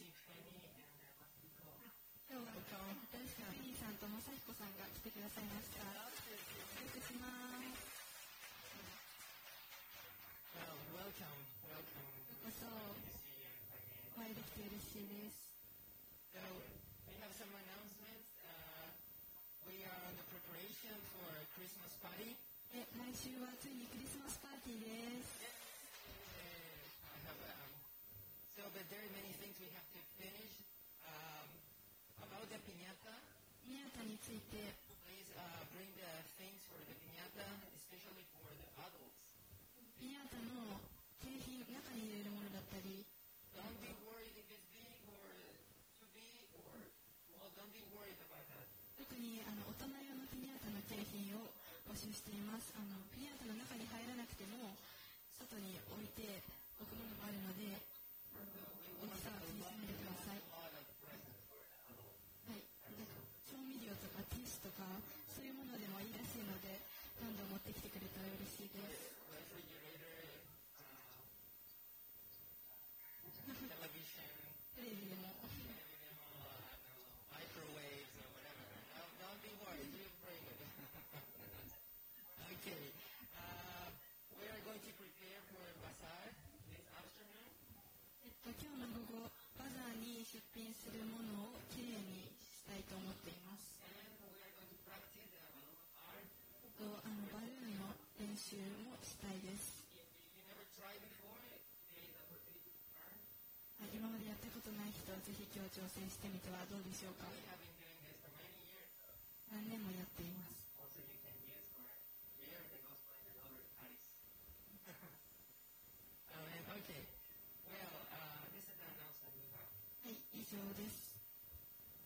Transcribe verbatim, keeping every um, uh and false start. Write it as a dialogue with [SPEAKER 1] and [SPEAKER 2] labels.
[SPEAKER 1] 今日は大好きなペニーさんとマサヒコさんが来てくださいました。お願いします。
[SPEAKER 2] Well, welcome, welcome.
[SPEAKER 1] ようこそお会いできて嬉しいです。
[SPEAKER 2] So, we have some announcements. Uh, we are on the preparation for a Christmas party.
[SPEAKER 1] え来週はついにクリスマスパーティーです。
[SPEAKER 2] I have, um, so, but there are many things we have to finish. Um, about the piñata,
[SPEAKER 1] ピニャータについて
[SPEAKER 2] please uh, bring the things for the piñata, especially for the adults.
[SPEAKER 1] ピニャータの景品、中に入れるものだったり、
[SPEAKER 2] Don't be worried if it's big or too big or, well, don't be worried about that.
[SPEAKER 1] 特にあの大人用のピニャータの景品を募集しています。あのピニャータの中に入らなくても外に置いておくものもあるので、大きさを気にしないでください。はい、調味料とかティッシュとかそういうものでもいいらしいので、何度持ってきてくれたら嬉しいです。
[SPEAKER 2] Television,
[SPEAKER 1] テレビでも
[SPEAKER 2] microwaves or whatever. No, don't be worried, you bring it. Okay. Uh, we are going to prepare for bazaar this afternoon.
[SPEAKER 1] えっと、今日の午後バザーに出品するものをきれいにしたいと思っています。
[SPEAKER 2] And we are going to practice the balloon art.
[SPEAKER 1] とあのバルーンの練習もしたいです。
[SPEAKER 2] If you never tried before, today is the opportunity to learn.
[SPEAKER 1] はい、今までやったことない人はぜひ今日挑戦してみてはどうでしょうか。
[SPEAKER 2] We have in